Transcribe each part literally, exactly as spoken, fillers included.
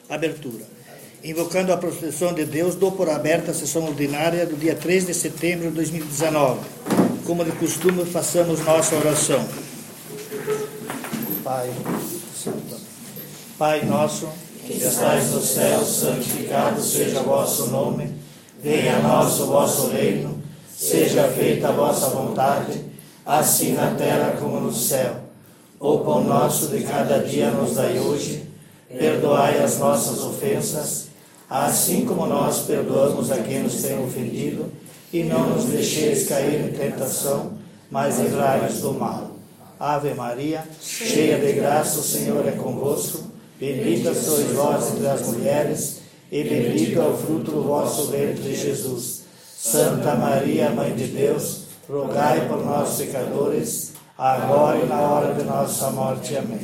Abertura. Invocando a proteção de Deus, dou por aberta a sessão ordinária do dia três de setembro de dois mil e dezenove. Como de costume, façamos nossa oração. Pai, Pai nosso, que estais no céu, santificado seja o vosso nome. Venha a nós o vosso reino. Seja feita a vossa vontade, assim na terra como no céu. O pão nosso de cada dia nos dai hoje. Perdoai as nossas ofensas, assim como nós perdoamos a quem nos tem ofendido, e não nos deixeis cair em tentação, mas livrai-nos do mal. Ave Maria, cheia de graça, o Senhor é convosco. Bendita sois vós entre as mulheres, e bendito é o fruto do vosso ventre, Jesus. Santa Maria, Mãe de Deus, rogai por nós, pecadores, agora e na hora de nossa morte. Amém.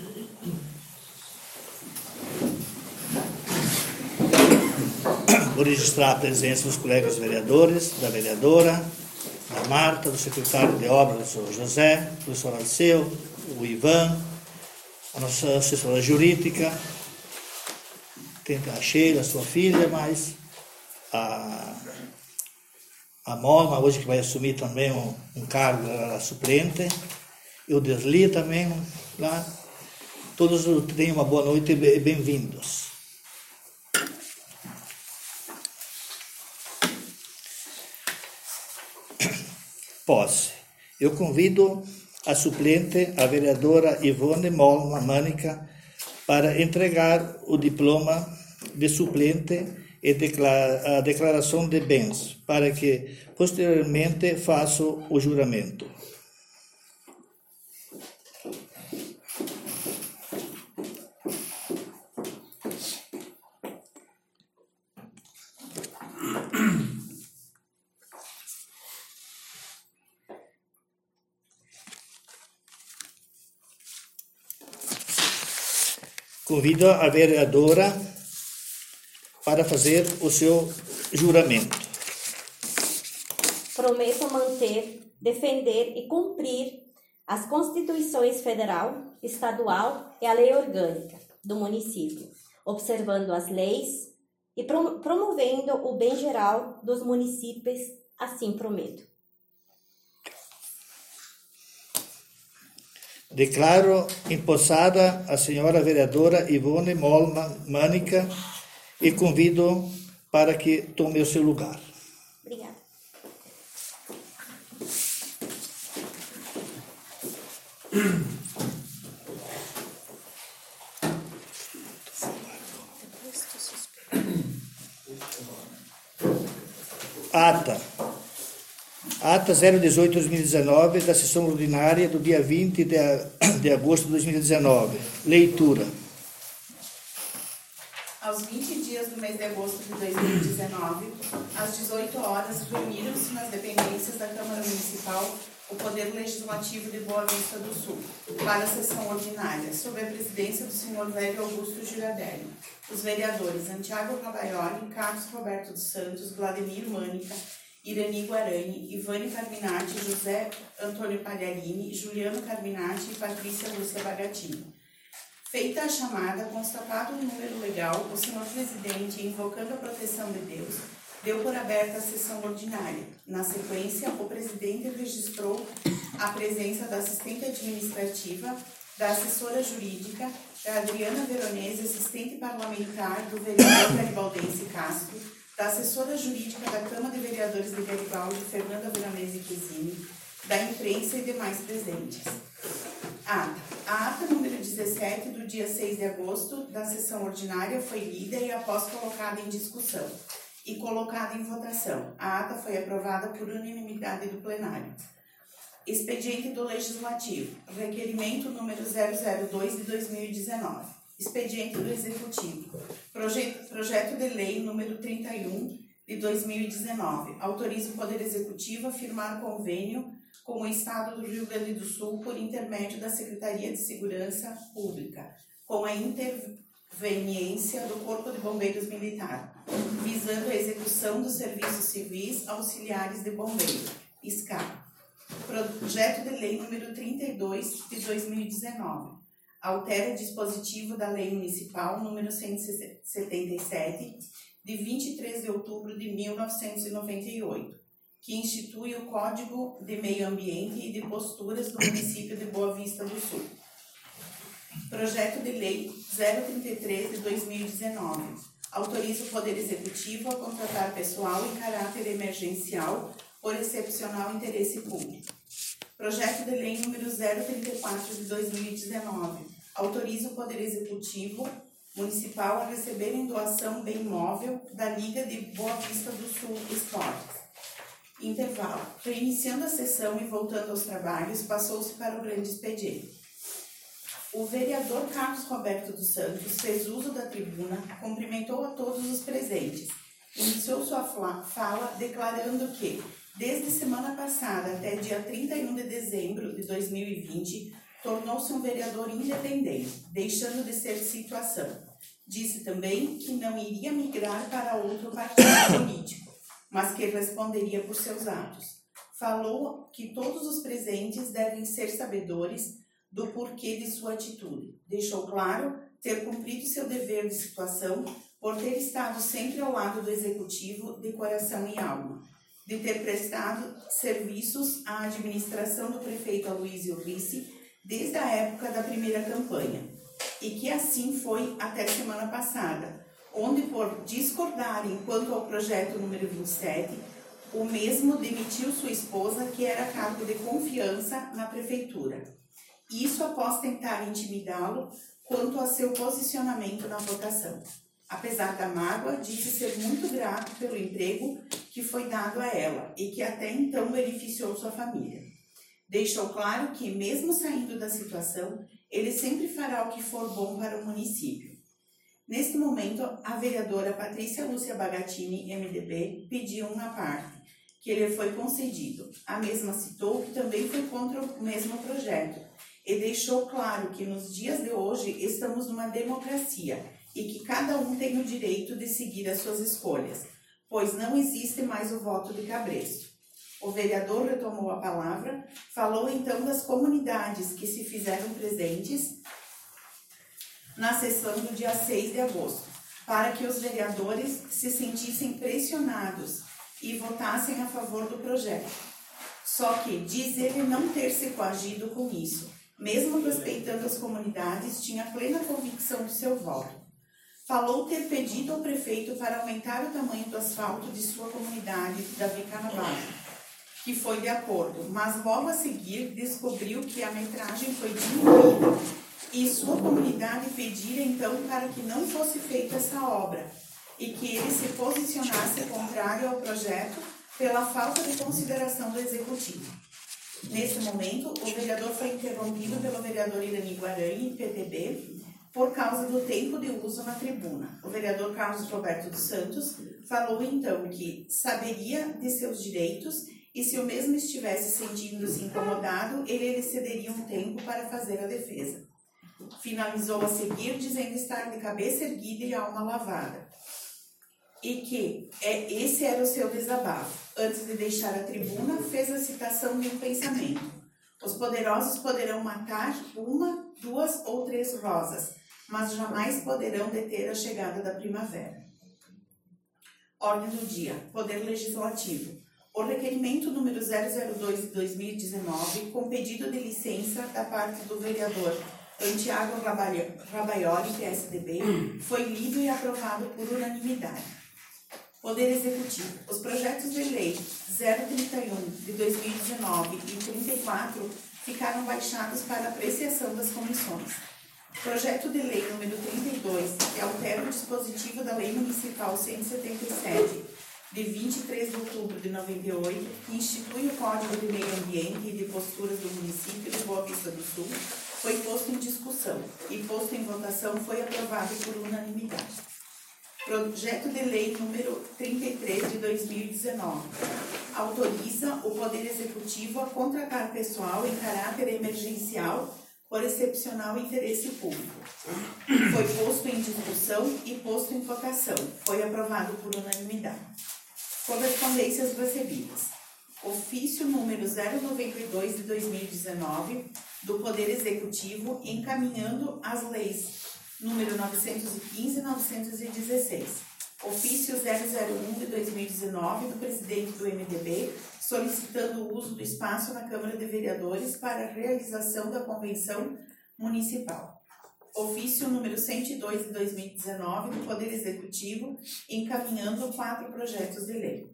Vou registrar a presença dos colegas vereadores, da vereadora, da Marta, do secretário de obras, do senhor José, do professor Alceu, o Ivan, a nossa assessora jurídica, tem a Sheila, sua filha, mas a, a Molma, hoje que vai assumir também um, um cargo a suplente, e o Desli também, lá. Todos tenham uma boa noite e bem-vindos. Posse. Eu convido a suplente, a vereadora Ivone Molma Mânica, para entregar o diploma de suplente e a declaração de bens, para que posteriormente faça o juramento. Convido a vereadora para fazer o seu juramento. Prometo manter, defender e cumprir as Constituições Federal, Estadual e a Lei Orgânica do município, observando as leis e promovendo o bem geral dos municípios, assim prometo. Declaro empossada a senhora vereadora Ivone Molma Mânica e convido para que tome o seu lugar. Obrigada. Ata. Ata zero dezoito de dois mil e dezenove, da sessão ordinária do dia vinte de agosto de dois mil e dezenove. Leitura. Aos vinte dias do mês de agosto de dois mil e dezenove, às dezoito horas, reuniram-se nas dependências da Câmara Municipal o Poder Legislativo de Boa Vista do Sul, para a sessão ordinária, sob a presidência do senhor Velho Augusto Girardelli. Os vereadores Antiago Cabaioli, Carlos Roberto dos Santos, Vladimir Mânica, Irani Guarani, Ivane Carminati, José Antônio Pagliarini, Juliano Carminati e Patrícia Lúcia Bagatini. Feita a chamada, constatado o número legal, o senhor presidente, invocando a proteção de Deus, deu por aberta a sessão ordinária. Na sequência, o presidente registrou a presença da assistente administrativa, da assessora jurídica, da Adriana Veronese, assistente parlamentar do vereador Garibaldense Castro, da assessora jurídica da Câmara de Vereadores de Garibaldi, Fernanda Veronese Quesini, da imprensa e demais presentes. Ata. A ata número dezessete, do dia seis de agosto, da sessão ordinária, foi lida e após colocada em discussão e colocada em votação. A ata foi aprovada por unanimidade do plenário. Expediente do Legislativo. Requerimento número zero zero dois de dois mil e dezenove. Expediente do Executivo. Projeto, projeto de lei número trinta e um de dois mil e dezenove. Autoriza o Poder Executivo a firmar convênio com o Estado do Rio Grande do Sul por intermédio da Secretaria de Segurança Pública, com a interveniência do Corpo de Bombeiros Militar, visando a execução dos serviços civis auxiliares de bombeiro, S C A. Projeto de lei número trinta e dois de dois mil e dezenove. altera o dispositivo da Lei Municipal número cento e setenta e sete, de vinte e três de outubro de mil novecentos e noventa e oito, que institui o Código de Meio Ambiente e de Posturas do município de Boa Vista do Sul. Projeto de Lei zero trinta e três de dois mil e dezenove. Autoriza o Poder Executivo a contratar pessoal em caráter emergencial por excepcional interesse público. Projeto de Lei número zero trinta e quatro de dois mil e dezenove. Autoriza o Poder Executivo Municipal a receber em doação bem móvel da Liga de Boa Vista do Sul Esportes. Intervalo. Reiniciando a sessão e voltando aos trabalhos, passou-se para o grande expediente. O vereador Carlos Roberto dos Santos fez uso da tribuna, cumprimentou a todos os presentes. Iniciou sua fala declarando que, desde semana passada até dia trinta e um de dezembro de dois mil e vinte, tornou-se um vereador independente, deixando de ser situação. Disse também que não iria migrar para outro partido político, mas que responderia por seus atos. Falou que todos os presentes devem ser sabedores do porquê de sua atitude. Deixou claro ter cumprido seu dever de situação por ter estado sempre ao lado do Executivo de coração e alma, de ter prestado serviços à administração do prefeito Aloysio Ricci desde a época da primeira campanha, e que assim foi até semana passada, onde, por discordarem quanto ao projeto número vinte e sete, o mesmo demitiu sua esposa, que era cargo de confiança na prefeitura. Isso após tentar intimidá-lo quanto a seu posicionamento na votação. Apesar da mágoa, disse ser muito grato pelo emprego que foi dado a ela e que até então beneficiou sua família. Deixou claro que, mesmo saindo da situação, ele sempre fará o que for bom para o município. Neste momento, a vereadora Patrícia Lúcia Bagatini, M D B, pediu uma parte, que lhe foi concedido. A mesma citou que também foi contra o mesmo projeto e deixou claro que nos dias de hoje estamos numa democracia e que cada um tem o direito de seguir as suas escolhas, pois não existe mais o voto de cabresto. O vereador retomou a palavra, falou então das comunidades que se fizeram presentes na sessão do dia seis de agosto, para que os vereadores se sentissem pressionados e votassem a favor do projeto. Só que diz ele não ter se coagido com isso. Mesmo respeitando as comunidades, tinha plena convicção de seu voto. Falou ter pedido ao prefeito para aumentar o tamanho do asfalto de sua comunidade, Davi Carnavalho, que foi de acordo, mas logo a seguir descobriu que a metragem foi diminuída e sua comunidade pedira então para que não fosse feita essa obra e que ele se posicionasse contrário ao projeto pela falta de consideração do Executivo. Nesse momento, o vereador foi interrompido pelo vereador Irani Guarani, P T B, por causa do tempo de uso na tribuna. O vereador Carlos Roberto dos Santos falou então que saberia de seus direitos e se o mesmo estivesse sentindo-se incomodado, ele lhe cederia um tempo para fazer a defesa. Finalizou a seguir dizendo estar de cabeça erguida e alma lavada. E que é, esse era o seu desabafo. Antes de deixar a tribuna, fez a citação de um pensamento. Os poderosos poderão matar uma, duas ou três rosas, mas jamais poderão deter a chegada da primavera. Ordem do dia. Poder Legislativo. O requerimento número zero zero dois de dois mil e dezenove, com pedido de licença da parte do vereador Antiago Rabaioli, P S D B, foi lido e aprovado por unanimidade. Poder Executivo. Os projetos de lei zero trinta e um de dois mil e dezenove e trinta e quatro ficaram baixados para apreciação das comissões. Projeto de lei número trinta e dois, que altera o dispositivo da Lei Municipal cento e setenta e sete, de vinte e três de outubro de noventa e oito, que institui o Código de Meio Ambiente e de Posturas do município de Boa Vista do Sul, foi posto em discussão e posto em votação foi aprovado por unanimidade. Projeto de Lei número trinta e três de dois mil e dezenove autoriza o Poder Executivo a contratar pessoal em caráter emergencial por excepcional interesse público. Foi posto em discussão e posto em votação. Foi aprovado por unanimidade. Correspondências recebidas. Ofício número zero noventa e dois de dois mil e dezenove, do Poder Executivo, encaminhando as leis número novecentos e quinze e novecentos e dezesseis. Ofício zero zero um de dois mil e dezenove do presidente do M D B, solicitando o uso do espaço na Câmara de Vereadores para a realização da Convenção Municipal. Ofício número cento e dois de dois mil e dezenove do Poder Executivo, encaminhando quatro projetos de lei.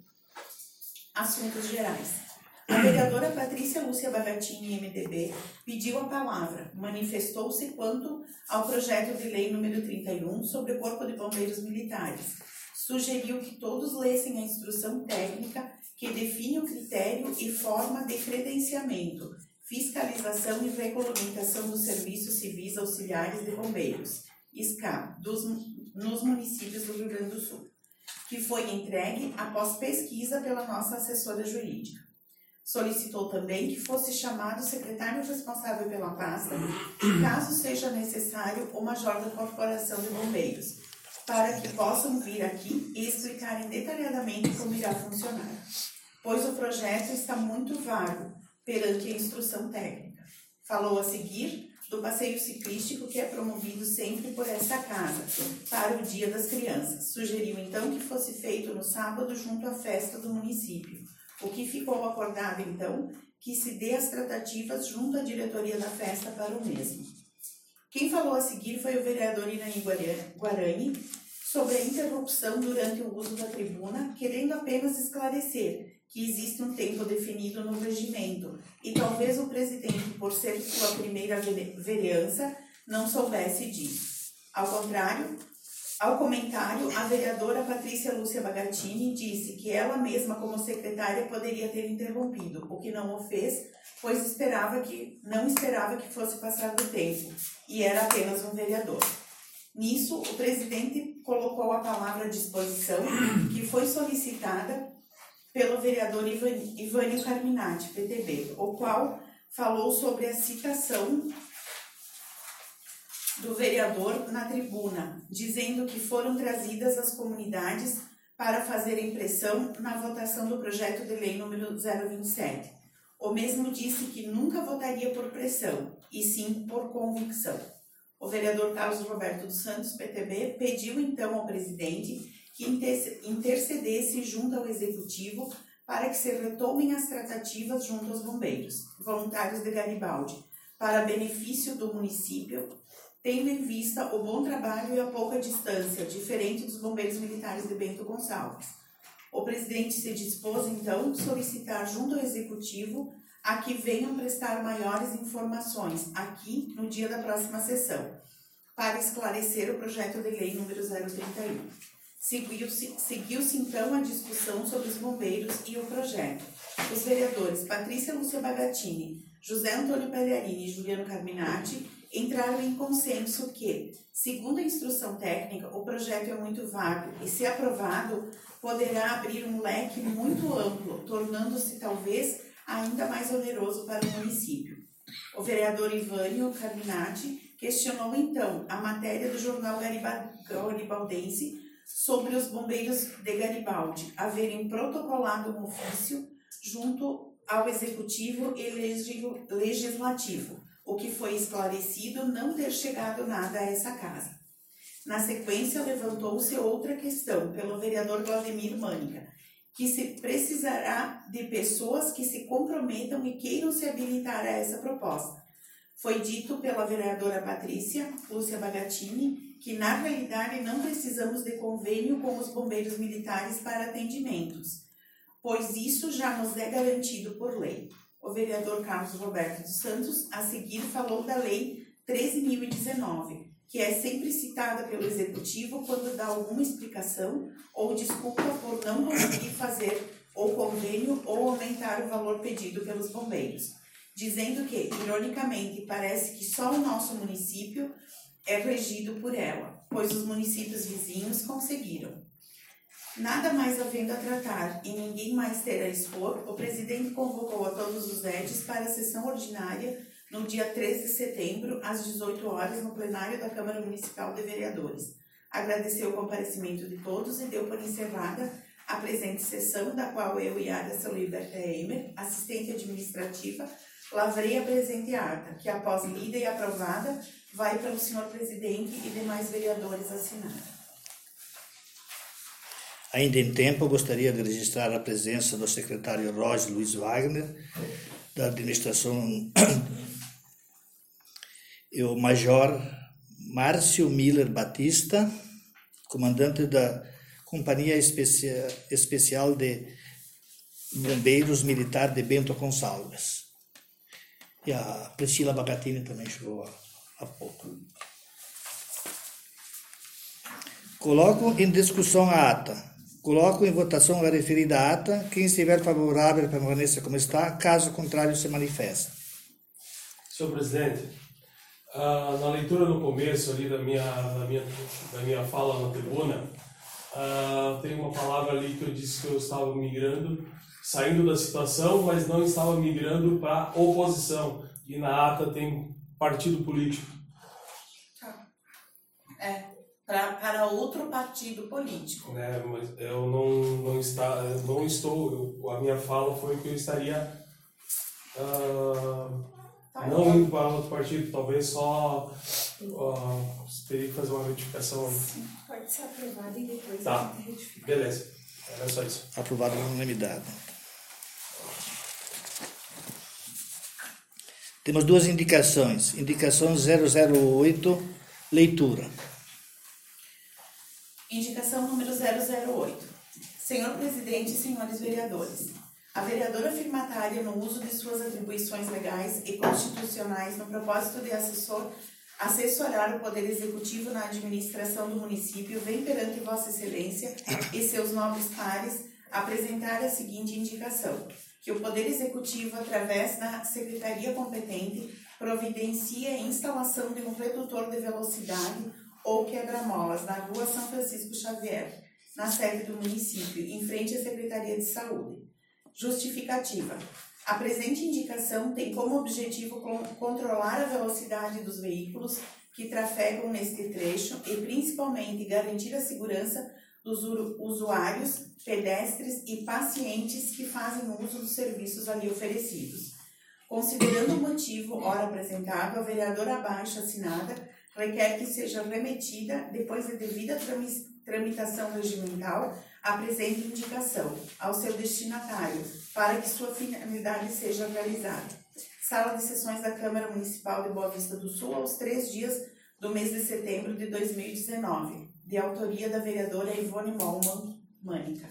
Assuntos gerais. A vereadora Patrícia Lúcia Bagatini, M D B, pediu a palavra, manifestou-se quanto ao projeto de lei número trinta e um sobre o Corpo de Bombeiros Militares. Sugeriu que todos lessem a instrução técnica que define o critério e forma de credenciamento, fiscalização e regulamentação dos serviços civis auxiliares de bombeiros, S C A, dos, nos municípios do Rio Grande do Sul, que foi entregue após pesquisa pela nossa assessora jurídica. Solicitou também que fosse chamado o secretário responsável pela pasta, caso seja necessário, o major da Corporação de Bombeiros, para que possam vir aqui e explicarem detalhadamente como irá funcionar, pois o projeto está muito vago perante a instrução técnica. Falou a seguir do passeio ciclístico que é promovido sempre por esta casa, para o Dia das Crianças. Sugeriu então que fosse feito no sábado junto à festa do município. O que ficou acordado, então, que se dê as tratativas junto à diretoria da festa para o mesmo. Quem falou a seguir foi o vereador Irani Guarani sobre a interrupção durante o uso da tribuna, querendo apenas esclarecer que existe um tempo definido no regimento e talvez o presidente, por ser sua primeira vereança, não soubesse disso. Ao contrário, Ao comentário, a vereadora Patrícia Lúcia Bagatini disse que ela mesma, como secretária, poderia ter interrompido, o que não o fez, pois esperava que, não esperava que fosse passar do tempo, e era apenas um vereador. Nisso, o presidente colocou a palavra à disposição, que foi solicitada pelo vereador Ivânio Carminati, P T B, o qual falou sobre a citação do vereador na tribuna, dizendo que foram trazidas as comunidades para fazerem pressão na votação do projeto de lei número zero vinte e sete. O mesmo disse que nunca votaria por pressão, e sim por convicção. O vereador Carlos Roberto dos Santos, P T B, pediu então ao presidente que intercedesse junto ao executivo para que se retomem as tratativas junto aos bombeiros voluntários de Garibaldi, para benefício do município, tendo em vista o bom trabalho e a pouca distância, diferente dos bombeiros militares de Bento Gonçalves. O presidente se dispôs, então, a solicitar junto ao executivo a que venham prestar maiores informações aqui no dia da próxima sessão, para esclarecer o projeto de lei número zero trinta e um. Seguiu-se, seguiu-se então a discussão sobre os bombeiros e o projeto. Os vereadores Patrícia Lúcia Bagatini, José Antônio Pagliarini e Juliano Carminati entraram em consenso que, segundo a instrução técnica, o projeto é muito vago e, se aprovado, poderá abrir um leque muito amplo, tornando-se talvez ainda mais oneroso para o município. O vereador Ivânio Carminati questionou então a matéria do jornal Garibaldense sobre os bombeiros de Garibaldi haverem protocolado um ofício junto ao executivo e legislativo, o que foi esclarecido não ter chegado nada a essa casa. Na sequência, levantou-se outra questão pelo vereador Vladimir Mânica, que se precisará de pessoas que se comprometam e queiram se habilitar a essa proposta. Foi dito pela vereadora Patrícia Lúcia Bagatini que, na realidade, não precisamos de convênio com os bombeiros militares para atendimentos, pois isso já nos é garantido por lei. O vereador Carlos Roberto dos Santos, a seguir, falou da Lei treze mil e dezenove, que é sempre citada pelo Executivo quando dá alguma explicação ou desculpa por não conseguir fazer ou convênio ou aumentar o valor pedido pelos bombeiros, dizendo que, ironicamente, parece que só o nosso município é regido por ela, pois os municípios vizinhos conseguiram. Nada mais havendo a tratar e ninguém mais ter a expor, o presidente convocou a todos os edis para a sessão ordinária no dia três de setembro, às dezoito horas, no plenário da Câmara Municipal de Vereadores. Agradeceu o comparecimento de todos e deu por encerrada a presente sessão, da qual eu e Ada Sauliberta Eimer, assistente administrativa, Lavrei a presente ata, que após lida e aprovada, vai para o senhor presidente e demais vereadores assinar. Ainda em tempo, eu gostaria de registrar a presença do secretário Roger Luiz Wagner, da administração, e o major Márcio Miller Batista, comandante da Companhia Especia, Especial de Bombeiros Militar de Bento Gonçalves. E a Priscila Bagatini também chegou há, há pouco. Coloco em discussão a ata. Coloco em votação a referida ata. Quem estiver favorável permaneça como está, caso contrário se manifeste. Senhor presidente, uh, na leitura no começo ali da minha, da minha, da minha fala na tribuna, uh, tem uma palavra ali que eu disse que eu estava migrando, saindo da situação, mas não estava migrando para oposição. E na ata tem partido político. É. Pra, para outro partido político. É, mas eu não, não, está, não estou, eu, a minha fala foi que eu estaria uh, tá, não então. indo para outro partido, talvez só uh, teria que fazer uma retificação. Sim, pode ser aprovado e depois tá. a gente retifica. Beleza, era só isso. Aprovado por unanimidade. Temos duas indicações. Indicação zero zero oito, leitura. Indicação número zero zero oito. Senhor presidente e senhores vereadores, a vereadora firmatária, no uso de suas atribuições legais e constitucionais no propósito de assessor, assessorar o Poder Executivo na administração do município, vem perante Vossa Excelência e seus nobres pares apresentar a seguinte indicação: que o Poder Executivo, através da Secretaria competente, providencie a instalação de um redutor de velocidade ou quebra-molas na rua São Francisco Xavier, na sede do município, em frente à Secretaria de Saúde. Justificativa. A presente indicação tem como objetivo controlar a velocidade dos veículos que trafegam neste trecho e, principalmente, garantir a segurança dos usuários, pedestres e pacientes que fazem uso dos serviços ali oferecidos. Considerando o motivo ora apresentado, a vereadora abaixo assinada requer que seja remetida, depois de devida tramitação regimental, a presente indicação ao seu destinatário, para que sua finalidade seja realizada. Sala de Sessões da Câmara Municipal de Boa Vista do Sul, aos três dias do mês de setembro de dois mil e dezenove, de autoria da vereadora Ivone Molman Mânica.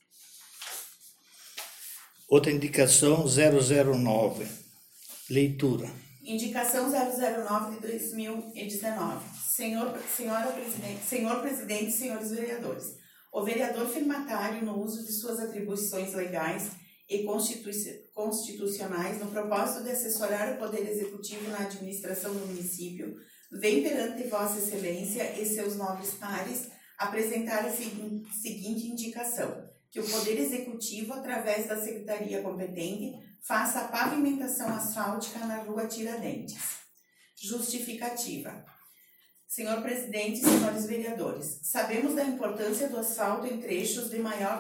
Outra indicação zero zero nove, leitura. Indicação zero zero nove de dois mil e dezenove. Senhor, senhora presidente, senhor presidente e senhores vereadores, o vereador firmatário, no uso de suas atribuições legais e constitu constitucionais, no propósito de assessorar o Poder Executivo na administração do município, vem perante Vossa Excelência e seus nobres pares apresentar a seguinte indicação: que o Poder Executivo, através da Secretaria competente, faça a pavimentação asfáltica na rua Tiradentes. Justificativa. Senhor presidente e senhores vereadores, sabemos da importância do asfalto em trechos de maior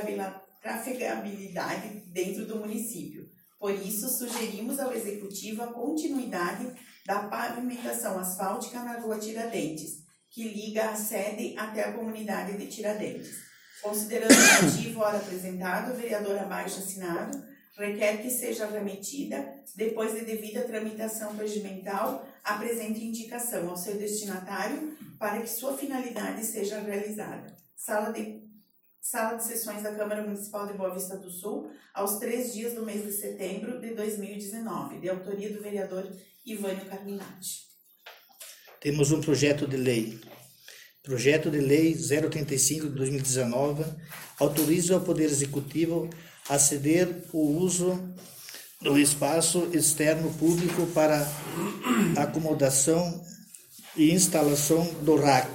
trafegabilidade dentro do município. Por isso, sugerimos ao Executivo a continuidade da pavimentação asfáltica na rua Tiradentes, que liga a sede até a comunidade de Tiradentes. Considerando o motivo ora apresentado, o vereador abaixo assinado requer que seja remetida, depois de devida tramitação regimental, a presente indicação ao seu destinatário para que sua finalidade seja realizada. Sala de, Sala de Sessões da Câmara Municipal de Boa Vista do Sul, aos três dias do mês de setembro de dois mil e dezenove, de autoria do vereador Ivânio Carminati. Temos um projeto de lei. Projeto de Lei zero oitenta e cinco de dois mil e dezenove autoriza o Poder Executivo a ceder o uso do espaço externo público para acomodação e instalação do R A C,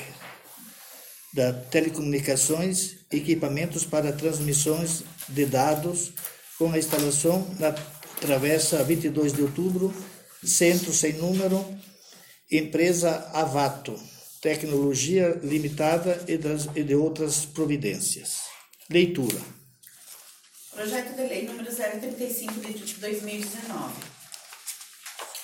da telecomunicações, equipamentos para transmissões de dados, com a instalação na Travessa vinte e dois de outubro, centro sem número, empresa Avato, tecnologia limitada e, das, e de outras providências. Leitura. Projeto de Lei número zero trinta e cinco de dois mil e dezenove.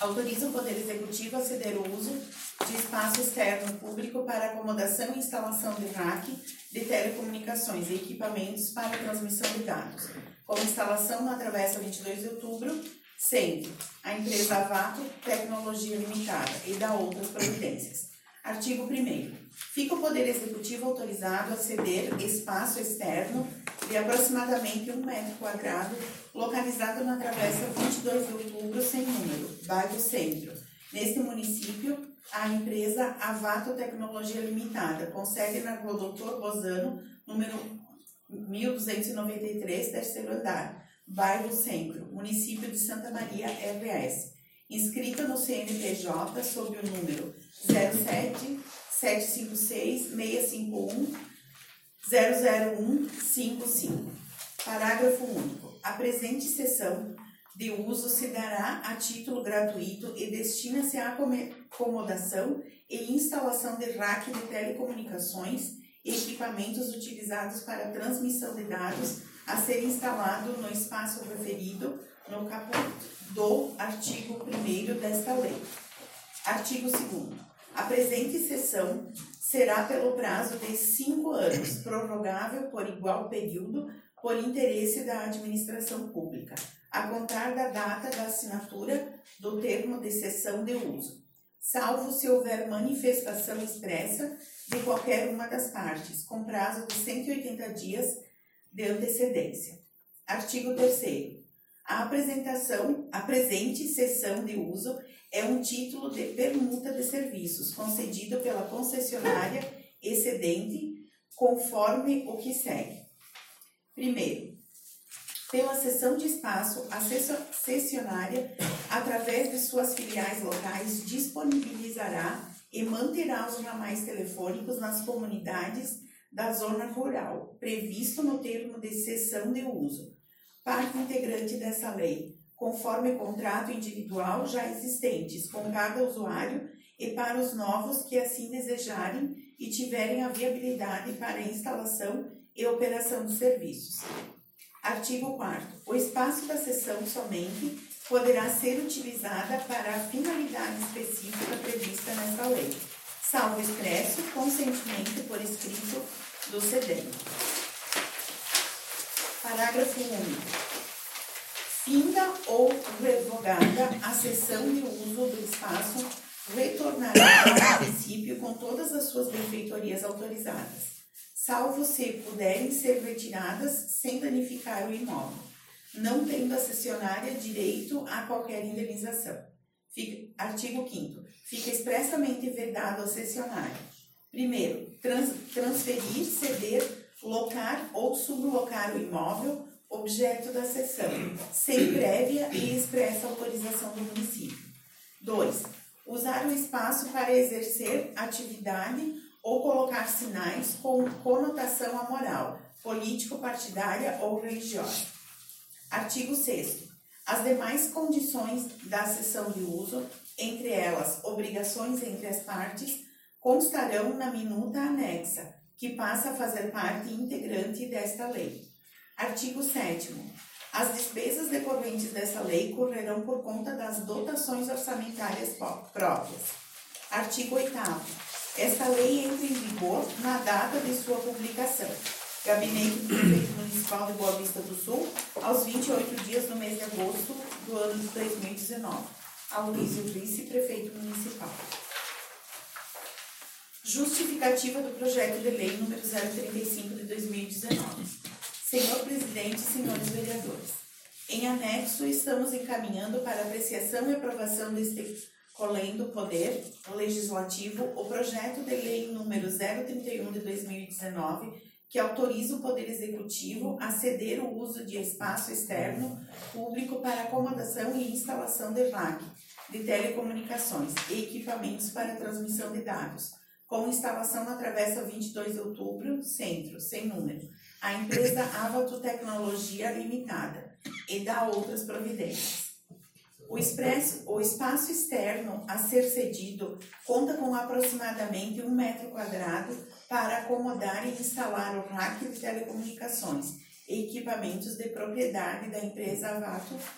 Autoriza o Poder Executivo a ceder o uso de espaço externo público para acomodação e instalação de rack de telecomunicações e equipamentos para transmissão de dados, com instalação na Travessa vinte e dois de outubro, Centro, a empresa Avato Tecnologia Limitada, e da outras providências. Artigo primeiro. Fica o Poder Executivo autorizado a ceder espaço externo de aproximadamente um metro quadrado, localizado na Travessa vinte e dois de outubro, sem número, bairro Centro. Neste município, a empresa Avato Tecnologia Limitada, com sede na Rua Doutor Bozano, número mil duzentos e noventa e três, terceiro andar, bairro Centro, município de Santa Maria, R S. Inscrita no C N P J sob o número zero sete sete cinco seis seis cinco um zero zero um cinco cinco. Parágrafo único. A presente cessão de uso se dará a título gratuito e destina-se à acomodação e instalação de rack de telecomunicações e equipamentos utilizados para transmissão de dados a ser instalado no espaço referido no caput do artigo primeiro desta lei. Artigo segundo. A presente cessão será pelo prazo de cinco anos, prorrogável por igual período, por interesse da administração pública, a contar da data da assinatura do termo de cessão de uso, salvo se houver manifestação expressa de qualquer uma das partes, com prazo de cento e oitenta dias de antecedência. Artigo terceiro. A apresentação, a presente cessão de uso é um título de permuta de serviços concedido pela concessionária excedente, conforme o que segue. Primeiro, pela cessão de espaço, a cessionária, através de suas filiais locais, disponibilizará e manterá os ramais telefônicos nas comunidades da zona rural, previsto no termo de cessão de uso, parte integrante dessa lei, conforme contrato individual já existentes com cada usuário e para os novos que assim desejarem e tiverem a viabilidade para a instalação e operação dos serviços. Artigo quarto. O espaço da cessão somente poderá ser utilizada para a finalidade específica prevista nesta lei, salvo expresso consentimento por escrito do cedente. Parágrafo único. Finda ou revogada a cessão de uso do espaço, retornará ao município com todas as suas benfeitorias autorizadas, salvo se puderem ser retiradas sem danificar o imóvel, não tendo a cessionária direito a qualquer indenização. Fica, artigo quinto. Fica expressamente vedado ao cessionário: primeiro, trans, transferir, ceder, locar ou sublocar o imóvel objeto da cessão, sem prévia e expressa autorização do município. dois. Usar o espaço para exercer atividade ou colocar sinais com conotação amoral, político-partidária ou religiosa. Artigo sexto. As demais condições da cessão de uso, entre elas obrigações entre as partes, constarão na minuta anexa, que passa a fazer parte integrante desta lei. Artigo sétimo. As despesas decorrentes dessa lei correrão por conta das dotações orçamentárias próprias. Artigo oitavo. Esta lei entra em vigor na data de sua publicação. Gabinete do Prefeito Municipal de Boa Vista do Sul, aos vinte e oito dias do mês de agosto do ano de dois mil e dezenove. Aloysio Vice-Prefeito Municipal. Justificativa do projeto de lei número zero trinta e cinco de dois mil e dezenove. Senhor Presidente, senhores vereadores, em anexo estamos encaminhando para apreciação e aprovação deste colendo Poder Legislativo o projeto de lei número zero trinta e um de dois mil e dezenove, que autoriza o Poder Executivo a ceder o uso de espaço externo público para acomodação e instalação de rack de telecomunicações e equipamentos para transmissão de dados, com instalação na Travessa vinte e dois de outubro, Centro, sem número, a empresa Avato Tecnologia Limitada, e da outras providências. O, expresso, o espaço externo a ser cedido conta com aproximadamente um metro quadrado para acomodar e instalar o rack de telecomunicações e equipamentos de propriedade da empresa Avato,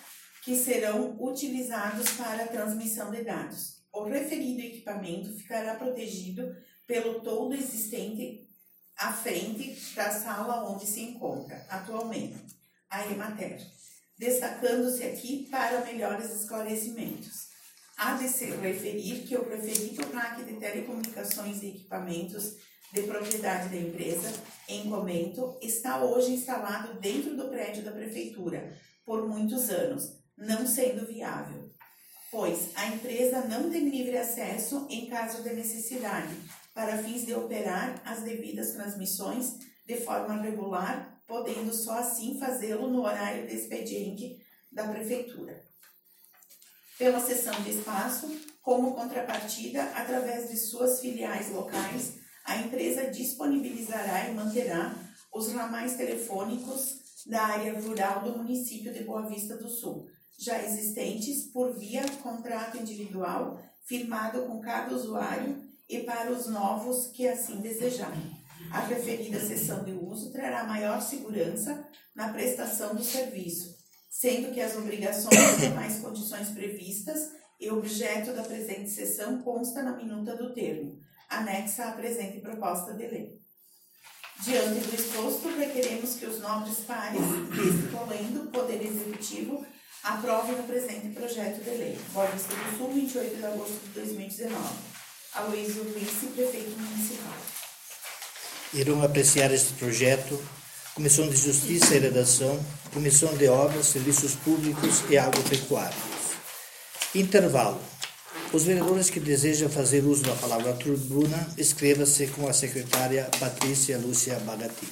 que serão utilizados para a transmissão de dados. O referido equipamento ficará protegido pelo toldo existente à frente da sala onde se encontra atualmente a Emater, destacando-se aqui para melhores esclarecimentos. Há de se referir que o referido rack de telecomunicações e equipamentos de propriedade da empresa em comento está hoje instalado dentro do prédio da Prefeitura por muitos anos, não sendo viável, pois a empresa não tem livre acesso em caso de necessidade, para fins de operar as devidas transmissões de forma regular, podendo só assim fazê-lo no horário de expediente da Prefeitura. Pela cessão de espaço, como contrapartida, através de suas filiais locais, a empresa disponibilizará e manterá os ramais telefônicos da área rural do município de Boa Vista do Sul, já existentes por via contrato individual, firmado com cada usuário e para os novos que assim desejarem. A referida cessão de uso trará maior segurança na prestação do serviço, sendo que as obrigações e demais condições previstas e objeto da presente cessão consta na minuta do termo, anexa à presente proposta de lei. Diante do exposto, requeremos que os nobres pares, excluindo o Poder Executivo, aprovem o presente projeto de lei. Boa Vista do Sul, vinte e oito de agosto de dois mil e dezenove. Aloysio Vice, Prefeito Municipal. Irão apreciar este projeto Comissão de Justiça e Redação, Comissão de Obras, Serviços Públicos e Agropecuários. Intervalo. Os vereadores que desejam fazer uso da palavra tribuna, inscreva-se com a secretária Patrícia Lúcia Bagatini.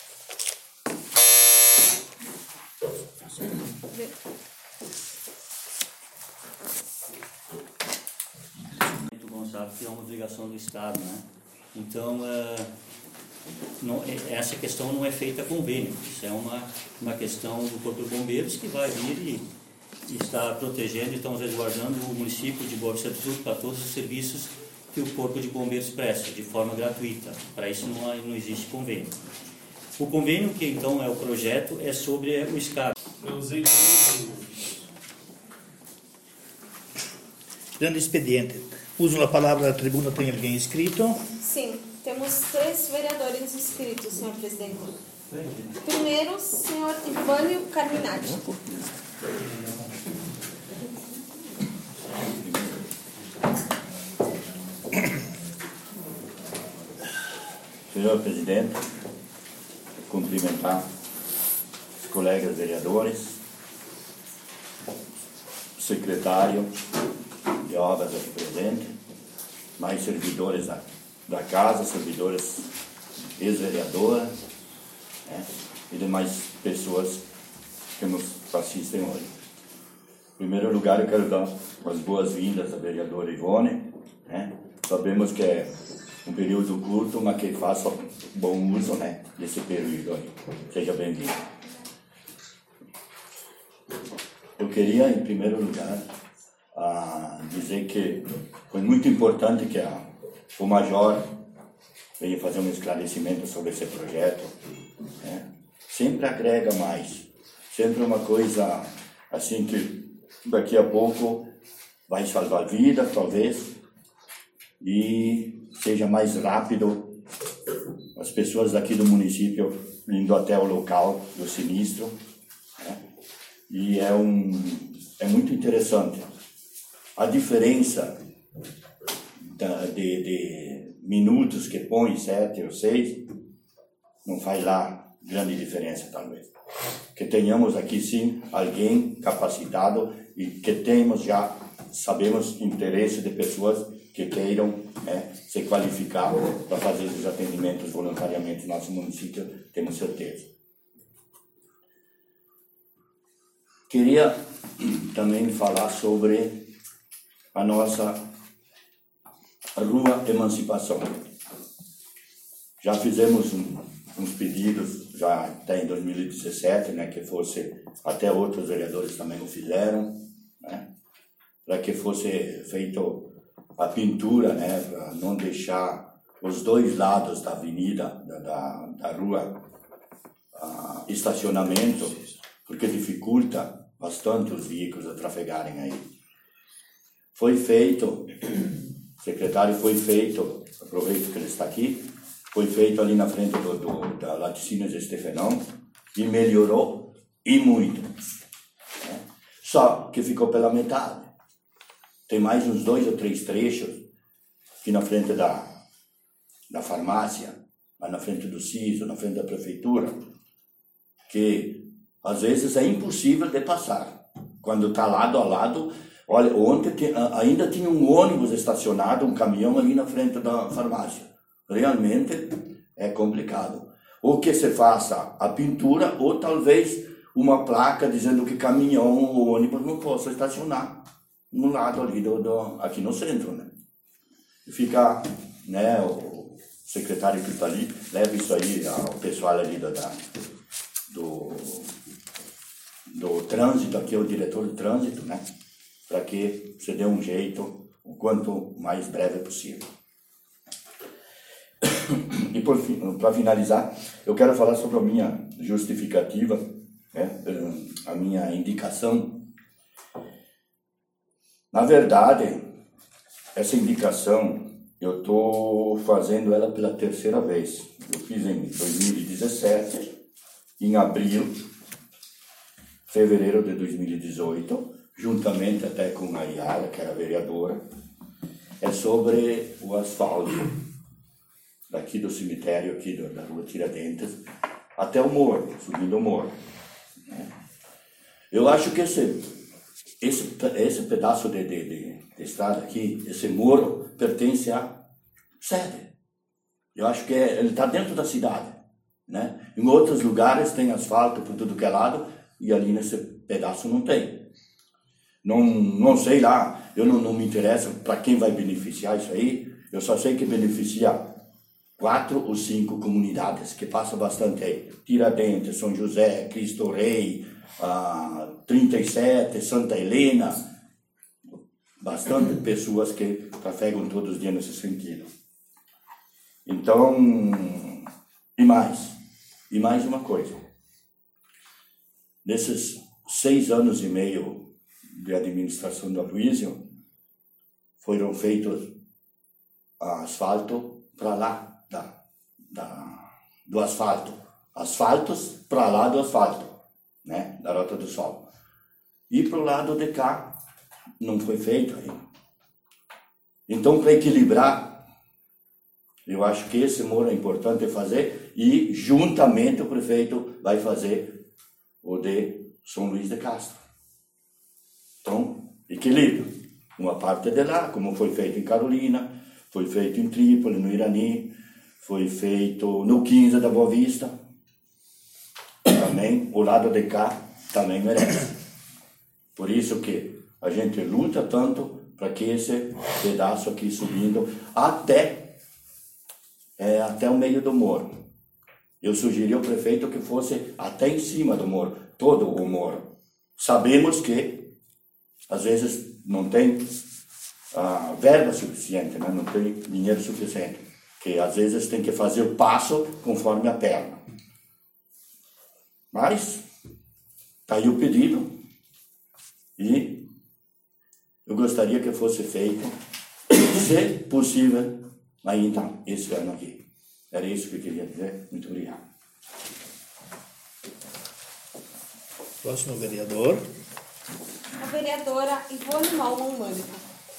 Muito bom, sabe que é uma obrigação do Estado, né? Então, uh, não, essa questão não é feita a convênio, isso é uma, uma questão do Corpo de Bombeiros que vai vir e e está protegendo e estão resguardando o município de Boa Vista do Sul para todos os serviços que o Corpo de Bombeiros presta, de forma gratuita. Para isso não, há, não existe convênio. O convênio, que então é o projeto, é sobre o escape. Eu usei Grande expediente. Uso a palavra na tribuna, tem alguém inscrito? Sim, temos três vereadores inscritos, senhor presidente. Primeiro, senhor Ivânio Carminati. Senhor presidente, cumprimentar os colegas vereadores, o secretário de obras aqui presente, mais servidores da, da casa, servidores ex-vereadoras, né, e demais pessoas que nos assistem hoje. Em primeiro lugar, eu quero dar as boas-vindas à vereadora Ivone, né? Sabemos que é um período curto, mas que faça bom uso, né, desse período aí. Seja bem-vindo. Eu queria, em primeiro lugar, ah, dizer que foi muito importante que a, o Major venha fazer um esclarecimento sobre esse projeto, né? Sempre agrega mais, sempre uma coisa assim que daqui a pouco vai salvar vidas, talvez, e seja mais rápido as pessoas daqui do município indo até o local do sinistro, né? E é, um, é muito interessante. A diferença da, de, de minutos que põe, sete ou seis, não faz lá grande diferença, talvez. Que tenhamos aqui, sim, alguém capacitado e que temos já, sabemos, interesse de pessoas que queiram, né, se qualificar para fazer os atendimentos voluntariamente no nosso município, temos certeza. Queria também falar sobre a nossa Rua Emancipação. Já fizemos um, uns pedidos, já até em dois mil e dezessete, né, que fosse, até outros vereadores também o fizeram, né, para que fosse feito a pintura, né, para não deixar os dois lados da avenida, da, da, da rua, a, estacionamento, porque dificulta bastante os veículos a trafegarem aí. Foi feito, secretário, foi feito, aproveito que ele está aqui, foi feito ali na frente do, do, da Laticínios Estefanão e melhorou e muito. Né? Só que ficou pela metade. Tem mais uns dois ou três trechos aqui na frente da, da farmácia, lá na frente do C I S, na frente da prefeitura, que às vezes é impossível de passar. Quando está lado a lado, olha, ontem te, ainda tinha um ônibus estacionado, um caminhão ali na frente da farmácia. Realmente é complicado. Ou que se faça a pintura, ou talvez uma placa dizendo que caminhão ou ônibus não possa estacionar no lado ali, do, do, aqui no centro, né? Fica, né, o secretário que está ali, leva isso aí ao pessoal ali do, da, do, do trânsito, aqui é o diretor do trânsito, né? Para que se dê um jeito o quanto mais breve possível. E para finalizar, eu quero falar sobre a minha justificativa, né, a minha indicação. Na verdade, essa indicação, eu estou fazendo ela pela terceira vez. Eu fiz em dois mil e dezessete, em abril, fevereiro de dois mil e dezoito, juntamente até com a Yara, que era vereadora, é sobre o asfalto daqui do cemitério, aqui da rua Tiradentes, até o morro, subindo o morro. Eu acho que esse, esse, esse pedaço de, de, de, de estrada aqui, esse morro, pertence à sede. Eu acho que é, ele está dentro da cidade, né? Em outros lugares tem asfalto por tudo que é lado, e ali nesse pedaço não tem. Não, não sei lá, eu não, não me interessa para quem vai beneficiar isso aí, eu só sei que beneficia quatro ou cinco comunidades que passam bastante aí. Tiradentes, São José, Cristo Rei, ah, trinta e sete, Santa Helena. Bastante pessoas que trafegam todos os dias nesse sentido. Então, e mais, e mais uma coisa. Nesses seis anos e meio de administração do Aloysio, foram feitos asfalto para lá. Da, da, do asfalto, asfaltos para lá do asfalto, né, da Rota do Sol. E para o lado de cá, não foi feito ainda. Então, para equilibrar, eu acho que esse muro é importante fazer, e juntamente o prefeito vai fazer o de São Luís de Castro. Então, equilíbrio. Uma parte de lá, como foi feito em Carolina, foi feito em Trípoli, no Irani, foi feito no quinze da Boa Vista, também o lado de cá também merece. Por isso que a gente luta tanto para que esse pedaço aqui subindo até, é, até o meio do morro. Eu sugeri ao prefeito que fosse até em cima do morro, todo o morro. Sabemos que às vezes não tem ah, verba suficiente, né? Não tem dinheiro suficiente. Que às vezes tem que fazer o passo conforme a perna. Mas está aí o pedido, e eu gostaria que fosse feito, se possível, ainda esse ano aqui. Era isso que eu queria dizer. Muito obrigado. Próximo vereador. A vereadora Ivone Malman Mônica.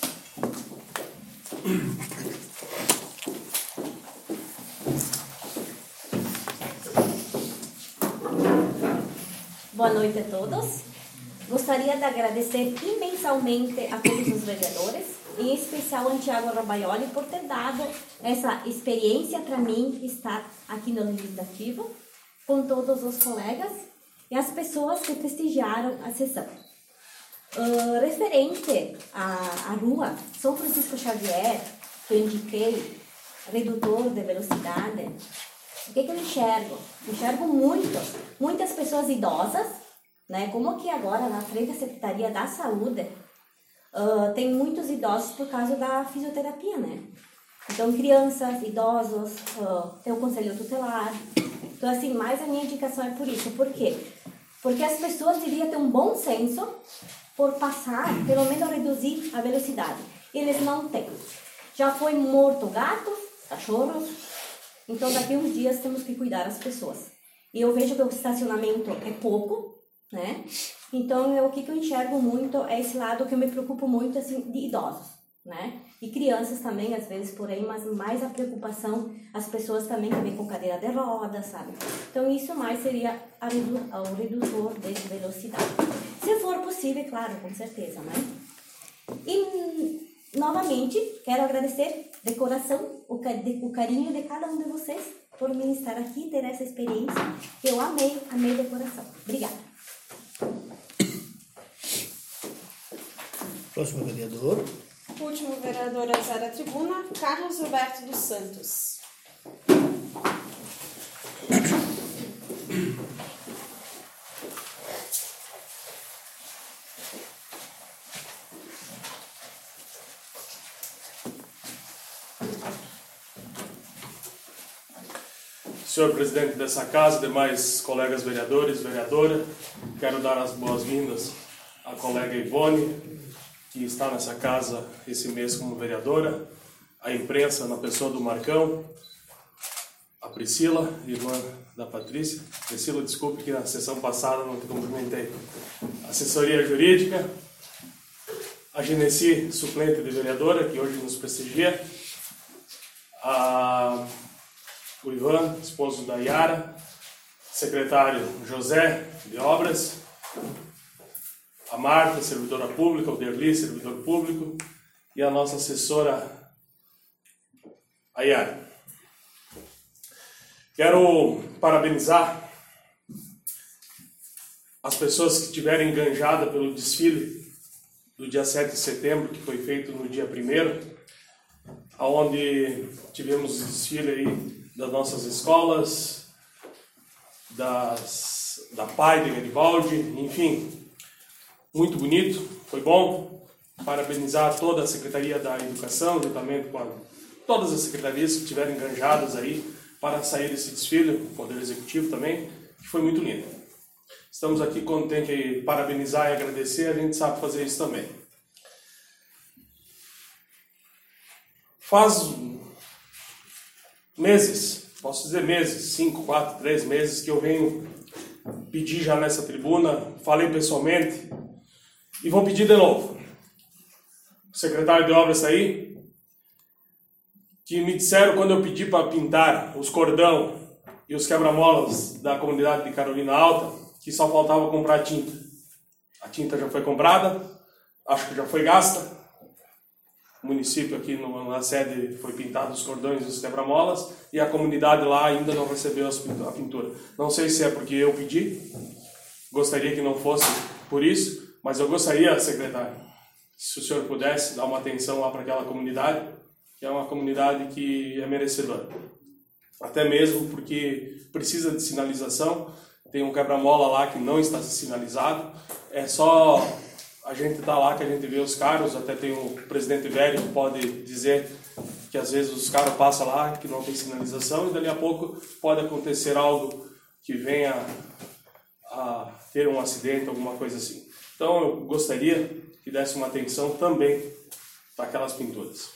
Boa noite a todos. Gostaria de agradecer imensamente a todos os vereadores, em especial ao Tiago Robaioli, por ter dado essa experiência para mim estar aqui no Legislativo, com todos os colegas e as pessoas que prestigiaram a sessão. Uh, referente à, à rua São Francisco Xavier, que eu indiquei, redutor de velocidade, o que, que eu enxergo? Enxergo muito, muitas pessoas idosas, né? Como aqui agora na frente da Secretaria da Saúde, uh, tem muitos idosos por causa da fisioterapia, né? Então, crianças, idosos, uh, tem o conselho tutelar. Então, assim, mais a minha indicação é por isso. Por quê? Porque as pessoas deviam ter um bom senso por passar, pelo menos reduzir a velocidade. Eles não têm. Já foi morto gatos, cachorros, então daqui a uns dias temos que cuidar das pessoas. E eu vejo que o estacionamento é pouco, né? Então eu, o que eu enxergo muito é esse lado que eu me preocupo muito, assim, de idosos, né? E crianças também, às vezes, por aí, mas mais a preocupação, as pessoas também que vêm com cadeira de roda, sabe? Então isso mais seria a redu o redutor de velocidade. Se for possível, claro, com certeza, né? E, novamente, quero agradecer de coração o, de, o carinho de cada um de vocês por me estar aqui, ter essa experiência que eu amei, amei de coração. Obrigada. Próximo vereador. Último vereador a usar a tribuna, Carlos Roberto dos Santos. Senhor presidente dessa casa, demais colegas vereadores, vereadora, quero dar as boas-vindas à colega Ivone, que está nessa casa esse mês como vereadora, a imprensa na pessoa do Marcão, a Priscila, irmã da Patrícia. Priscila, desculpe que na sessão passada não te cumprimentei. Assessoria jurídica, a Genesi, suplente de vereadora, que hoje nos prestigia, a, o Ivan, esposo da Yara, secretário José de Obras, a Marta, servidora pública, o Derli, servidor público, e a nossa assessora, a Yara. Quero parabenizar as pessoas que estiverem enganjadas pelo desfile do dia sete de setembro, que foi feito no dia primeiro, onde tivemos o desfile aí das nossas escolas, das, da P A I de Garibaldi, enfim, muito bonito, foi bom. Parabenizar toda a Secretaria da Educação, juntamente com a, todas as secretarias que estiveram enganjadas aí para sair desse desfile, o Poder Executivo também, que foi muito lindo. Estamos aqui quando tem que parabenizar e agradecer, a gente sabe fazer isso também. Faz meses, posso dizer meses, cinco, quatro, três meses que eu venho pedir já nessa tribuna, falei pessoalmente e vou pedir de novo. O secretário de obras está aí, que me disseram quando eu pedi para pintar os cordão e os quebra-molas da comunidade de Carolina Alta, que só faltava comprar tinta. A tinta já foi comprada, acho que já foi gasta. O município aqui no, na sede foi pintado os cordões e os quebra-molas e a comunidade lá ainda não recebeu a pintura. Não sei se é porque eu pedi, gostaria que não fosse por isso, mas eu gostaria, secretário, se o senhor pudesse dar uma atenção lá para aquela comunidade, que é uma comunidade que é merecedora. Até mesmo porque precisa de sinalização, tem um quebra-mola lá que não está sinalizado, é só a gente tá lá que a gente vê os carros, até tem o presidente velho que pode dizer que às vezes os carros passam lá que não tem sinalização e dali a pouco pode acontecer algo que venha a ter um acidente, alguma coisa assim. Então eu gostaria que desse uma atenção também para aquelas pinturas.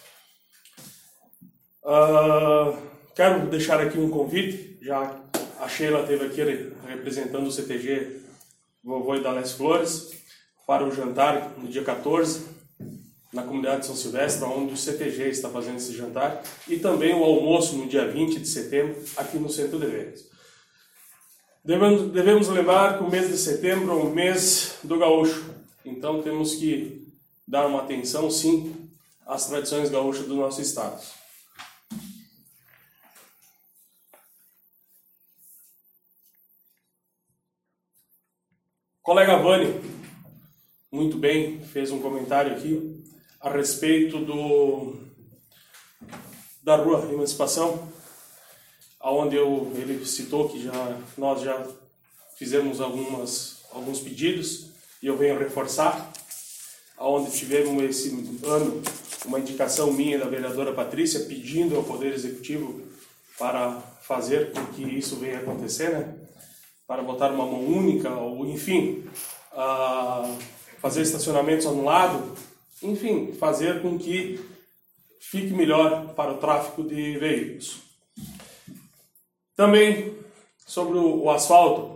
Uh, quero deixar aqui um convite, já a Sheila esteve aqui representando o C T G Vovô e Dalés Flores, para o jantar no dia quatorze, na comunidade de São Silvestre, onde o C T G está fazendo esse jantar, e também o almoço no dia vinte de setembro, aqui no Centro de Eventos. Devemos, devemos lembrar que o mês de setembro é o mês do gaúcho, então temos que dar uma atenção, sim, às tradições gaúchas do nosso estado. Colega Vani, muito bem, fez um comentário aqui a respeito do, da Rua Emancipação, onde eu, ele citou que já, nós já fizemos algumas, alguns pedidos, e eu venho reforçar, onde tivemos esse ano uma indicação minha da vereadora Patrícia, pedindo ao Poder Executivo para fazer com que isso venha acontecer, né? para botar uma mão única, ou enfim, uh, fazer estacionamentos anulados, enfim, fazer com que fique melhor para o tráfego de veículos. Também sobre o, o asfalto,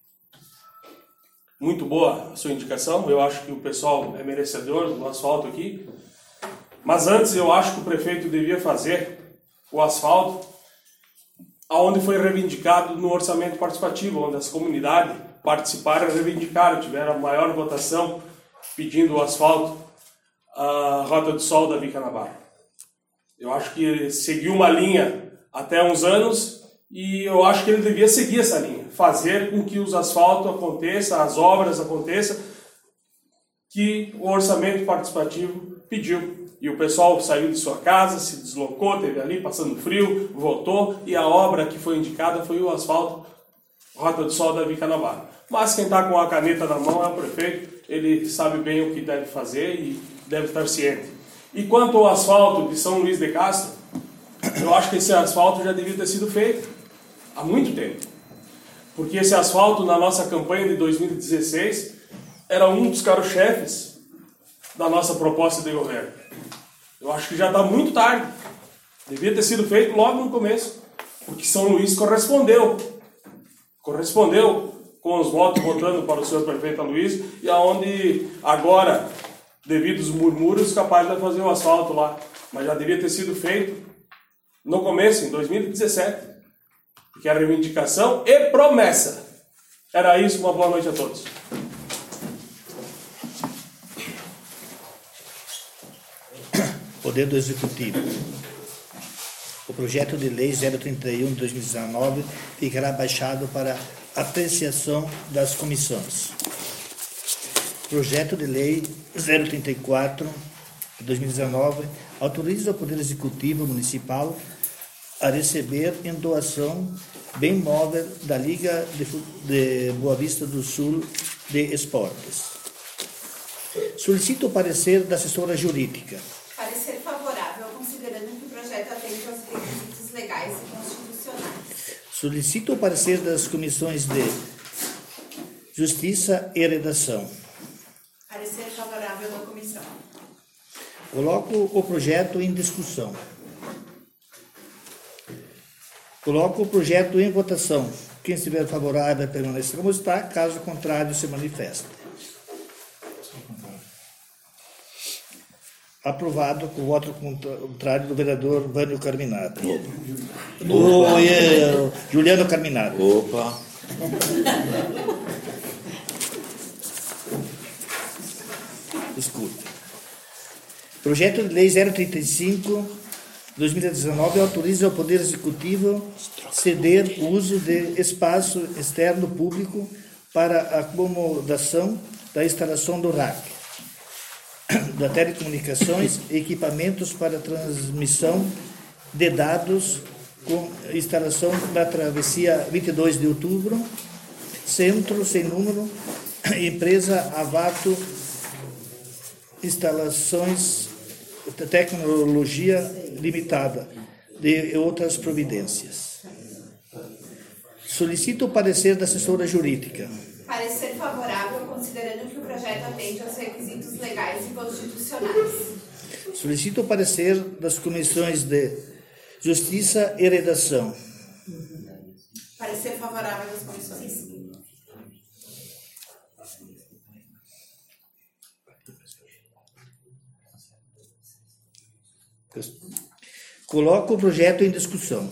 muito boa a sua indicação, eu acho que o pessoal é merecedor do asfalto aqui, mas antes eu acho que o prefeito devia fazer o asfalto aonde foi reivindicado no orçamento participativo, onde as comunidades participaram e reivindicaram, tiveram a maior votação pedindo o asfalto à Rota do Sol da Bica Navarra. Eu acho que ele seguiu uma linha até uns anos e eu acho que ele devia seguir essa linha, fazer com que os asfaltos aconteçam, as obras aconteçam, que o orçamento participativo pediu. E o pessoal saiu de sua casa, se deslocou, esteve ali passando frio, voltou, e a obra que foi indicada foi o asfalto Rota do Sol da Bica Navarra. Mas quem está com a caneta na mão é o prefeito, ele sabe bem o que deve fazer e deve estar ciente. E quanto ao asfalto de São Luís de Castro, eu acho que esse asfalto já devia ter sido feito há muito tempo. Porque esse asfalto, na nossa campanha de dois mil e dezesseis, era um dos carros-chefes da nossa proposta de governo. Eu acho que já está muito tarde. Devia ter sido feito logo no começo. Porque São Luís correspondeu. Correspondeu com os votos votando para o senhor prefeito Luiz, e aonde agora, devido aos murmúrios, capaz de fazer o asfalto lá. Mas já devia ter sido feito no começo, em dois mil e dezessete. Porque a reivindicação e promessa. Era isso, uma boa noite a todos. Poder do Executivo. O projeto de lei zero trinta e um de dois mil e dezenove ficará baixado para apreciação das comissões. Projeto de lei zero trinta e quatro de dois mil e dezenove autoriza o Poder Executivo Municipal a receber em doação bem móvel da Liga de Boa Vista do Sul de Esportes. Solicito o parecer da assessora jurídica. Parecer favorável, considerando que o projeto atende aos requisitos legais e constitucionais. Solicito o parecer das comissões de Justiça e Redação. Parecer favorável da comissão. Coloco o projeto em discussão. Coloco o projeto em votação. Quem estiver favorável permaneça como está, caso contrário se manifeste. Aprovado com o voto contrário do vereador Vânio Carminato. Do eh, Juliano Carminato. Opa! Escuta. Projeto de lei zero trinta e cinco de dois mil e dezenove autoriza ao Poder Executivo ceder o uso de espaço externo público para a acomodação da instalação do R A C, da telecomunicações e equipamentos para transmissão de dados com instalação da travessia vinte e dois de outubro, centro sem número, empresa Avato Instalações Tecnologia Limitada, de outras providências. Solicito o parecer da assessora jurídica. Parecer favorável, considerando que o projeto atende aos requisitos legais e constitucionais. Solicito o parecer das comissões de Justiça e Redação. Parecer favorável das comissões. Coloco o projeto em discussão.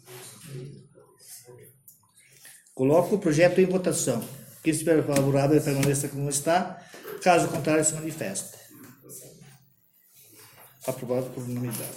Coloco o projeto em votação. Quem estiver favorável permaneça como está. Caso contrário, se manifeste. Aprovado por unanimidade.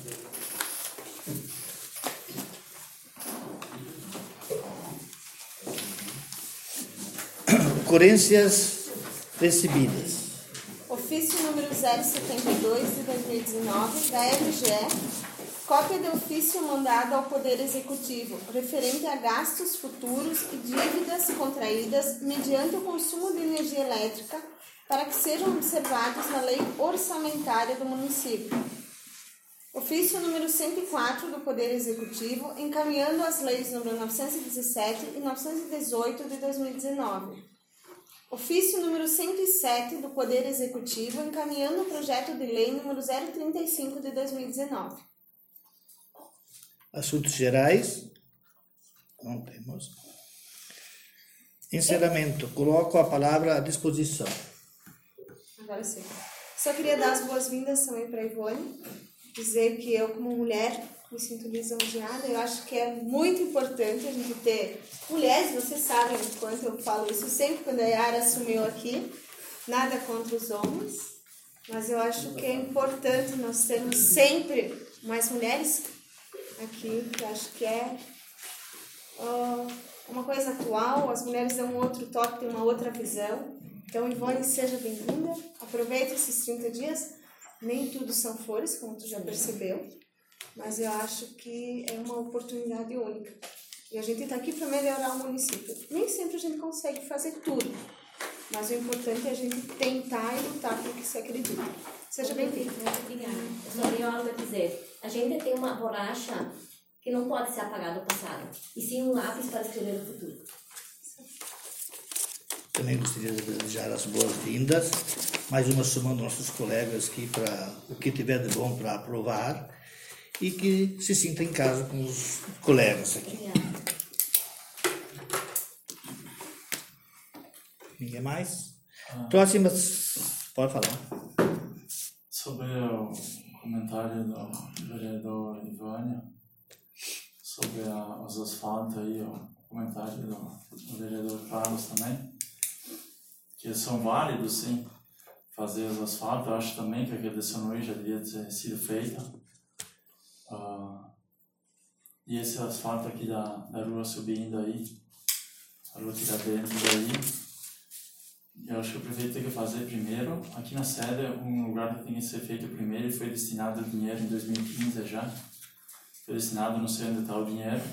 Ocorrências recebidas. Ofício número zero setenta e dois de dois mil e dezenove da L G E. Cópia de ofício mandado ao Poder Executivo, referente a gastos futuros e dívidas contraídas mediante o consumo de energia elétrica para que sejam observados na lei orçamentária do município. Ofício número cento e quatro do Poder Executivo, encaminhando as leis número novecentos e dezessete e novecentos e dezoito de dois mil e dezenove. Ofício número cento e sete do Poder Executivo, encaminhando o projeto de lei número zero trinta e cinco de dois mil e dezenove. Assuntos gerais? Não temos. Encerramento. Coloco a palavra à disposição. Agora sim. Só queria dar as boas-vindas também para a Ivone. Dizer que eu, como mulher, me sinto lisonjeada. Eu acho que é muito importante a gente ter mulheres. Vocês sabem o quanto eu falo isso sempre quando a Yara assumiu aqui. Nada contra os homens. Mas eu acho que é importante nós termos sempre mais mulheres aqui. Eu acho que é uh, uma coisa atual. As mulheres dão um outro toque, têm uma outra visão. Então, Ivone, seja bem-vinda. Aproveite esses trinta dias. Nem tudo são flores, como tu já percebeu, mas eu acho que é uma oportunidade única. E a gente está aqui para melhorar o município. Nem sempre a gente consegue fazer tudo, mas o importante é a gente tentar e lutar pelo que se acredita. Seja bem-vindo. Muito obrigada. Eu só tenho algo a dizer. A gente tem uma borracha que não pode ser apagada do passado, e sim um lápis para escrever no futuro. Também gostaria de desejar as boas-vindas. Mais uma somando nossos colegas aqui para o que tiver de bom para aprovar e que se sinta em casa com os colegas aqui. Obrigada. Ninguém mais? Ah. Próximas, pode falar. Sobre o comentário do vereador Ivânia, sobre a, os asfaltos aí, o comentário do, do vereador Carlos também, que são válidos, sim, fazer os asfaltos. Eu acho também que aquele de São Luís já devia ter sido feito. Uh, e esse asfalto aqui da, da rua subindo aí, a rua que está dentro daí, eu acho que o prefeito tem que fazer primeiro. Aqui na sede, um lugar que tem que ser feito primeiro, e foi destinado dinheiro em dois mil e quinze já. Foi destinado, não sei onde está o dinheiro.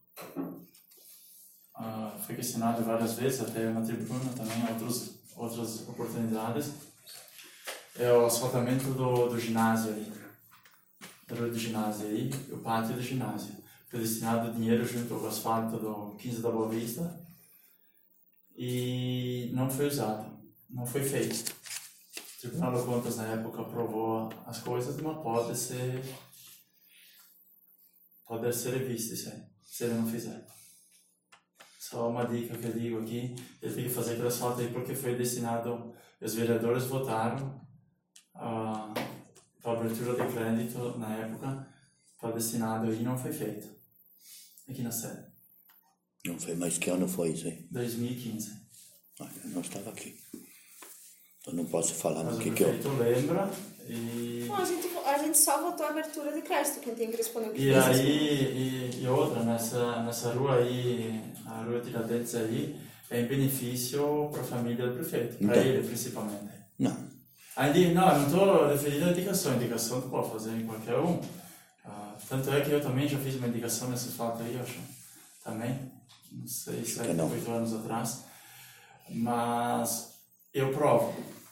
Uh, foi questionado várias vezes, até na tribuna também, outros, outras oportunidades. É o asfaltamento do, do ginásio ali, da rua do ginásio aí, o pátio do ginásio. Foi destinado dinheiro junto ao asfalto do quinze da Boa Vista e não foi usado, não foi feito. O Tribunal de Contas na época aprovou as coisas, mas pode ser, pode ser revisto isso aí, se ele não fizer. Só uma dica que eu digo aqui, ele tem que fazer aquele asfalto aí porque foi destinado, os vereadores votaram a, a abertura de crédito na época, para destinado aí, não foi feito, aqui na sede. Não foi, mas que ano foi isso aí? dois mil e quinze. Ah, eu não estava aqui. Eu não posso falar Mas no o que que eu... prefeito lembra e... Bom, a, gente, a gente só votou a abertura de crédito, quem tem que responder o que E fez. aí, e, e outra, nessa, nessa rua aí, a rua Tiradentes aí, é em benefício para a família do prefeito, para Então. ele principalmente. Não. Aí, não, eu não estou referindo à indicação, a indicação tu pode fazer em qualquer um. Ah, tanto é que eu também já fiz uma indicação nesse fato aí, eu acho, também, não sei se é não. oito anos atrás, mas eu provo.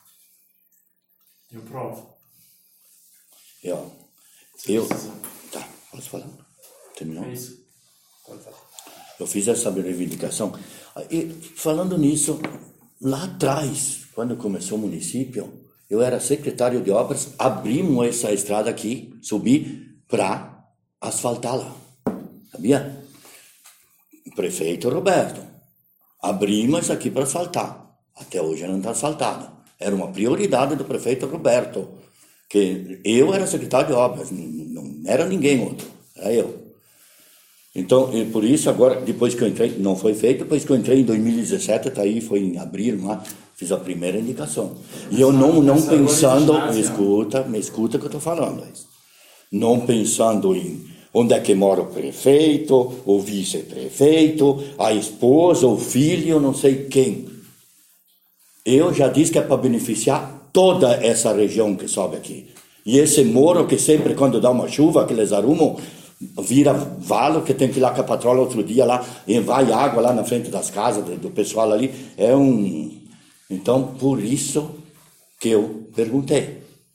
Eu provo. Eu, Se eu, precisar. tá, posso falar? Terminou? É isso. Pode falar. Eu fiz essa reivindicação. E falando nisso, lá atrás, quando começou o município, eu era secretário de obras, abrimos essa estrada aqui, subi para asfaltá-la. Sabia? Prefeito Roberto. Abrimos isso aqui para asfaltar. Até hoje não está asfaltada. Era uma prioridade do prefeito Roberto. Que eu era secretário de obras, não, não era ninguém outro, era eu. Então, e por isso agora, depois que eu entrei, não foi feito, depois que eu entrei em dois mil e dezessete, tá aí, foi em abril lá, fiz a primeira indicação. E eu não, não pensando, me escuta, me escuta que eu estou falando. Não pensando em onde é que mora o prefeito, o vice-prefeito, a esposa, o filho, não sei quem. Eu já disse que é para beneficiar toda essa região que sobe aqui. E esse morro que sempre quando dá uma chuva, que eles arrumam, vira valo, que tem que ir lá com a patrola outro dia lá, e vai água lá na frente das casas do, do pessoal ali. É um... Então, por isso que eu perguntei.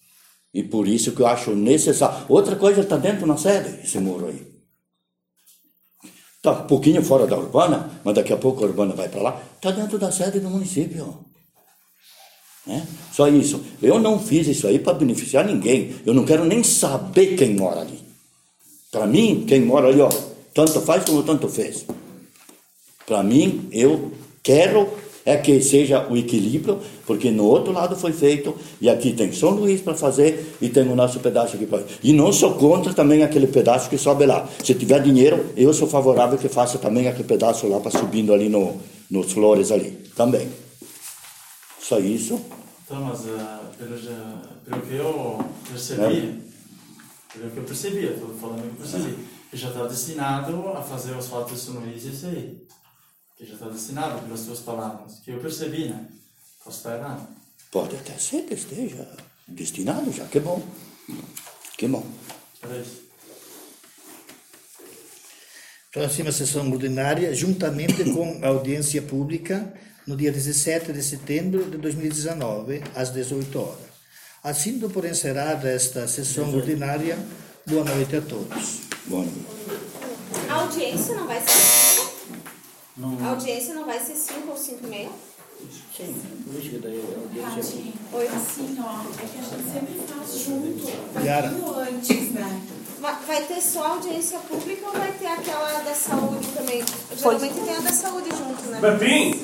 E por isso que eu acho necessário. Outra coisa está dentro na sede, esse muro aí. Está um pouquinho fora da urbana, mas daqui a pouco a urbana vai para lá. Está dentro da sede do município. É? Só isso. Eu não fiz isso aí para beneficiar ninguém. Eu não quero nem saber quem mora ali. Para mim, quem mora ali, ó, tanto faz como tanto fez. Para mim, eu quero é que seja o equilíbrio, porque no outro lado foi feito, e aqui tem São Luís para fazer, e tem o nosso pedaço aqui para. E não sou contra também aquele pedaço que sobe lá. Se tiver dinheiro, eu sou favorável que faça também aquele pedaço lá para subindo ali no, nos flores ali, também. Só isso. Então, mas uh, pelo, pelo que eu percebi, é. pelo que eu percebi, eu estou falando que eu percebi, que já está destinado a fazer os fatos de São Luís, isso aí. Que já está destinado pelas tuas palavras, que eu percebi, né? Posso estar errado? Pode até ser que esteja destinado já, que bom. Que bom. É isso. Próxima sessão ordinária, juntamente com a audiência pública, no dia dezessete de setembro de dois mil e dezenove, às dezoito horas. Assim, dou por encerrada esta sessão ordinária. Boa noite a todos. Boa noite. A audiência não vai ser Não, A audiência não vai ser cinco ou cinco e meia? sim, por isso que daí a audiência... Oi? Assim, ó, é que a gente sempre faz junto, Yara. um pouquinho antes, né? Vai vai ter só audiência pública ou vai ter aquela da saúde também? Geralmente tem a da saúde junto, né? Pepim!